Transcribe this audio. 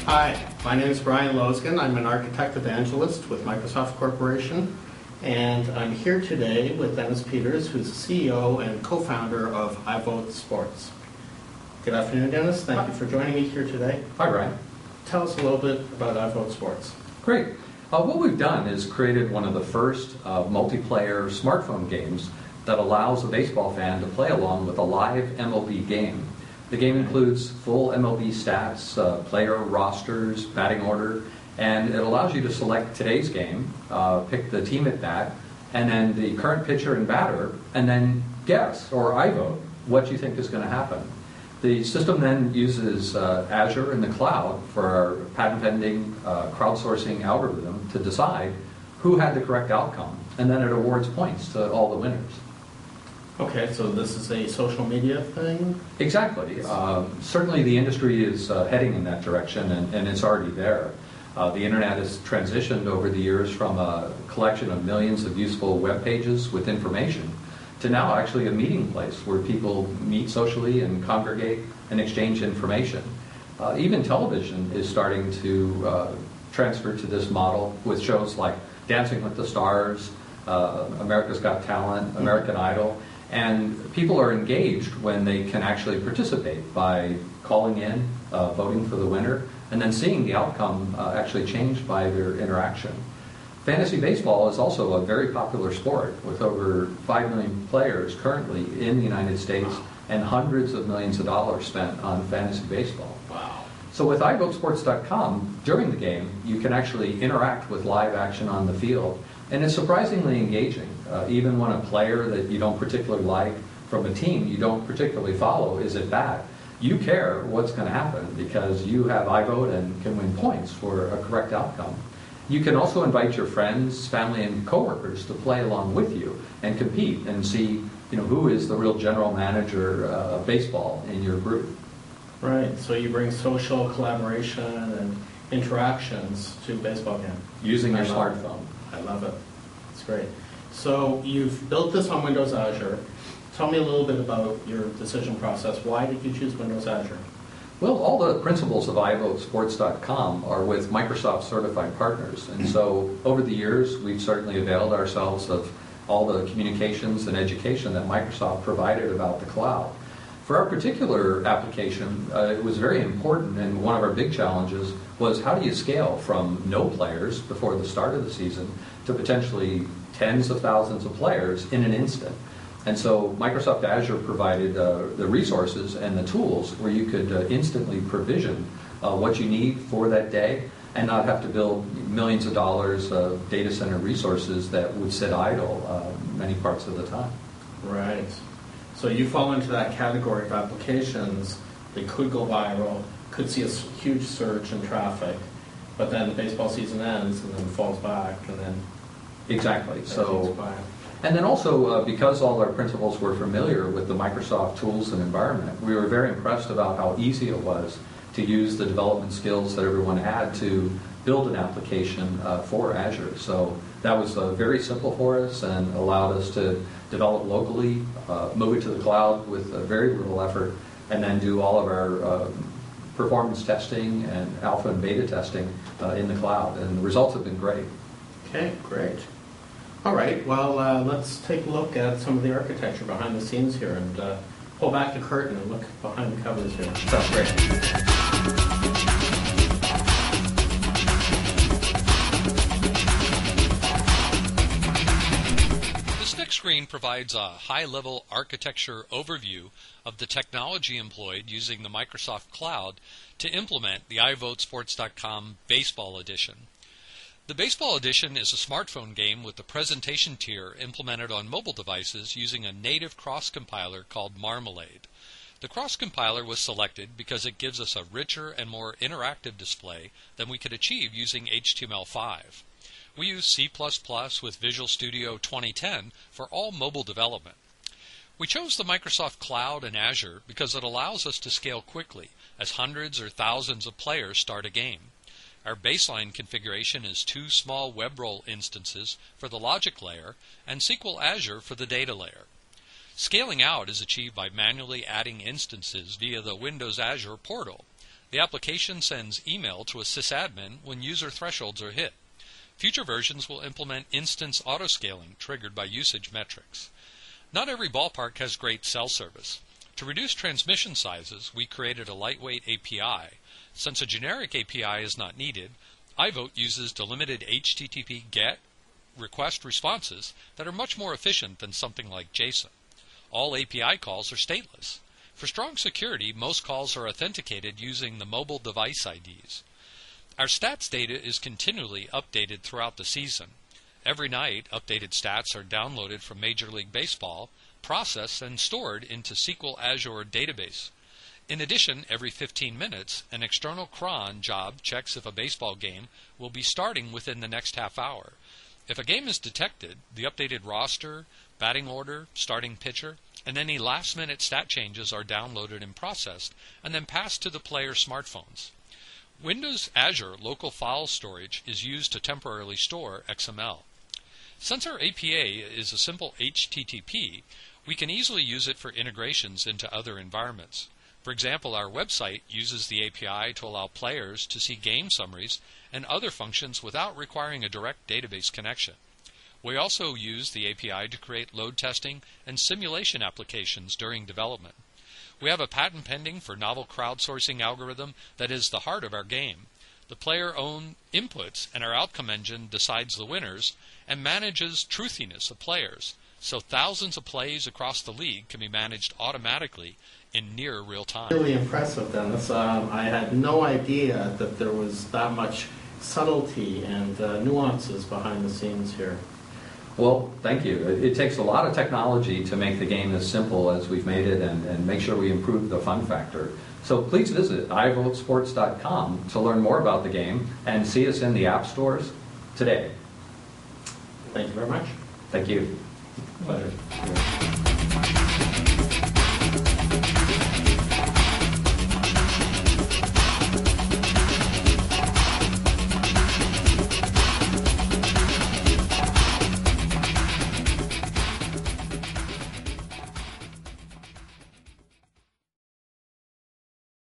Hi, my name is Brian Loskin. I'm an architect evangelist with Microsoft Corporation, and I'm here today with Dennis Peters, who's the CEO and co-founder of iVote Sports. Good afternoon, Dennis. Thank you for joining me here today. Hi, Brian. Tell us a little bit about iVote Sports. Great. What we've done is created one of the first multiplayer smartphone games that allows a baseball fan to play along with a live MLB game. The game includes full MLB stats, player rosters, batting order, and it allows you to select today's game, pick the team at bat, and then the current pitcher and batter, and then guess, or iVote, what you think is going to happen. The system then uses Azure in the cloud for our patent-pending crowdsourcing algorithm to decide who had the correct outcome, and then it awards points to all the winners. Okay, so this is a social media thing? Exactly. Certainly the industry is heading in that direction, and it's already there. The internet has transitioned over the years from a collection of millions of useful web pages with information to now actually a meeting place where people meet socially and congregate and exchange information. Even television is starting to transfer to this model with shows like Dancing with the Stars, America's Got Talent, American Idol, and people are engaged when they can actually participate by calling in, voting for the winner, and then seeing the outcome actually changed by their interaction. Fantasy baseball is also a very popular sport with over 5 million players currently in the United States and hundreds of millions of dollars spent on fantasy baseball. Wow. So with iVoteSports.com, during the game, you can actually interact with live action on the field, and it's surprisingly engaging. Even when a player that you don't particularly like from a team you don't particularly follow is at bat, you care what's going to happen because you have iVote and can win points for a correct outcome. You can also invite your friends, family, and coworkers to play along with you and compete and see, who is the real general manager of baseball in your group. Right, so you bring social collaboration and interactions to a baseball game. Using your smartphone. I love it. It's great. So you've built this on Windows Azure. Tell me a little bit about your decision process. Why did you choose Windows Azure? Well, all the principles of iVoteSports.com are with Microsoft certified partners. And so over the years, we've certainly availed ourselves of all the communications and education that Microsoft provided about the cloud. For our particular application, it was very important, and one of our big challenges was how do you scale from no players before the start of the season to potentially tens of thousands of players in an instant. And so Microsoft Azure provided the resources and the tools where you could instantly provision what you need for that day and not have to build millions of dollars of data center resources that would sit idle many parts of the time. Right. So you fall into that category of applications that could go viral, could see a huge surge in traffic, but then the baseball season ends and then falls back and then... Exactly. And then also, because all our principals were familiar with the Microsoft tools and environment, we were very impressed about how easy it was to use the development skills that everyone had to build an application for Azure. So that was very simple for us and allowed us to develop locally, move it to the cloud with very little effort, and then do all of our performance testing and alpha and beta testing in the cloud. And the results have been great. Okay, great. All right, well, let's take a look at some of the architecture behind the scenes here and pull back the curtain and look behind the covers here. Sounds great. This next screen provides a high-level architecture overview of the technology employed using the Microsoft Cloud to implement the iVoteSports.com Baseball Edition. The Baseball Edition is a smartphone game with the presentation tier implemented on mobile devices using a native cross-compiler called Marmalade. The cross-compiler was selected because it gives us a richer and more interactive display than we could achieve using HTML5. We use C++ with Visual Studio 2010 for all mobile development. We chose the Microsoft Cloud and Azure because it allows us to scale quickly as hundreds or thousands of players start a game. Our baseline configuration is 2 small WebRoll instances for the logic layer and SQL Azure for the data layer. Scaling out is achieved by manually adding instances via the Windows Azure portal. The application sends email to a sysadmin when user thresholds are hit. Future versions will implement instance autoscaling triggered by usage metrics. Not every ballpark has great cell service. To reduce transmission sizes, we created a lightweight API. Since a generic API is not needed, iVote uses delimited HTTP GET request responses that are much more efficient than something like JSON. All API calls are stateless. For strong security, most calls are authenticated using the mobile device IDs. Our stats data is continually updated throughout the season. Every night, updated stats are downloaded from Major League Baseball, processed, and stored into SQL Azure database. In addition, every 15 minutes, an external cron job checks if a baseball game will be starting within the next half hour. If a game is detected, the updated roster, batting order, starting pitcher, and any last-minute stat changes are downloaded and processed, and then passed to the player's smartphones. Windows Azure local file storage is used to temporarily store XML. Since our API is a simple HTTP, we can easily use it for integrations into other environments. For example, our website uses the API to allow players to see game summaries and other functions without requiring a direct database connection. We also use the API to create load testing and simulation applications during development. We have a patent pending for novel crowdsourcing algorithm that is the heart of our game. The player-owned inputs and our outcome engine decides the winners and manages truthiness of players, so thousands of plays across the league can be managed automatically in near real time. Really impressive, Dennis. I had no idea that there was that much subtlety and nuances behind the scenes here. Well, thank you. It takes a lot of technology to make the game as simple as we've made it and make sure we improve the fun factor. So please visit ivotesports.com to learn more about the game and see us in the app stores today. Thank you very much. Thank you. Pleasure.